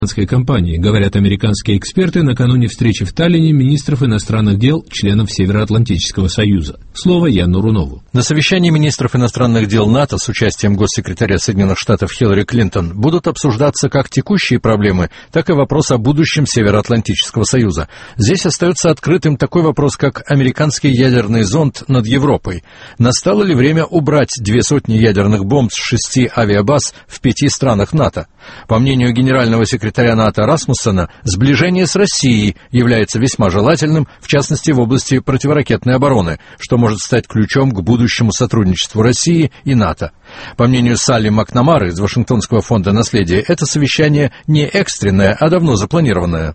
компании, говорят американские эксперты накануне встречи в Таллине министров иностранных дел членов Североатлантического союза. Слово Яну Рунову. На совещании министров иностранных дел НАТО с участием госсекретаря Соединенных Штатов Хиллари Клинтон будут обсуждаться как текущие проблемы, так и вопрос о будущем Североатлантического союза. Здесь остается открытым такой вопрос, как американский ядерный зонд над Европой. Настало ли время убрать 200 ядерных бомб с 6 авиабаз в 5 странах НАТО? По мнению генерального секретаря НАТО Расмуссена, сближение с Россией является весьма желательным, в частности в области противоракетной обороны, что может стать ключом к будущему сотрудничеству России и НАТО. По мнению Салли Макнамары из Вашингтонского фонда наследия, это совещание не экстренное, а давно запланированное.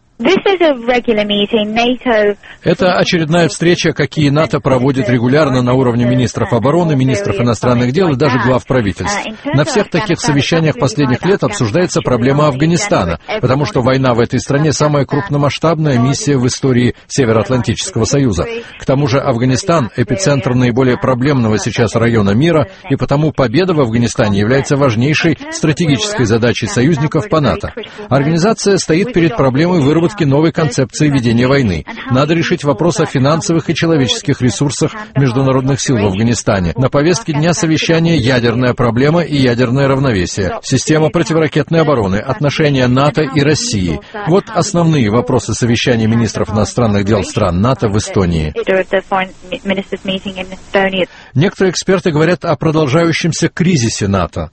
Это очередная встреча, какие НАТО проводит регулярно на уровне министров обороны, министров иностранных дел и даже глав правительств. На всех таких совещаниях последних лет обсуждается проблема Афганистана, потому что война в этой стране самая крупномасштабная миссия в истории Североатлантического союза. К тому же Афганистан – эпицентр наиболее проблемного сейчас района мира, и потому победа в Афганистане является важнейшей стратегической задачей союзников по НАТО. Организация стоит перед проблемой выработки новой концепции ведения войны. Надо решить вопрос о финансовых и человеческих ресурсах международных сил в Афганистане. На повестке дня совещания ядерная проблема и ядерное равновесие, система противоракетной обороны, отношения НАТО и России. Вот основные вопросы совещания министров иностранных дел стран НАТО в Эстонии. Некоторые эксперты говорят о продолжающемся кризисе НАТО.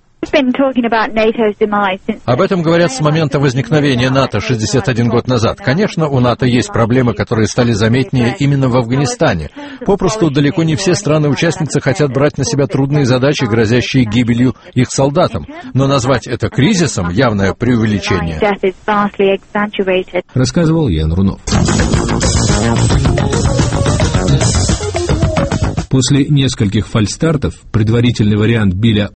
Об этом говорят с момента возникновения НАТО 61 год назад. Конечно, у НАТО есть проблемы, которые стали заметнее именно в Афганистане. Попросту далеко не все страны-участницы хотят брать на себя трудные задачи, грозящие гибелью их солдатам. Но назвать это кризисом — явное преувеличение. Рассказывал Ян Рунов. После нескольких фальстартов предварительный вариант Билля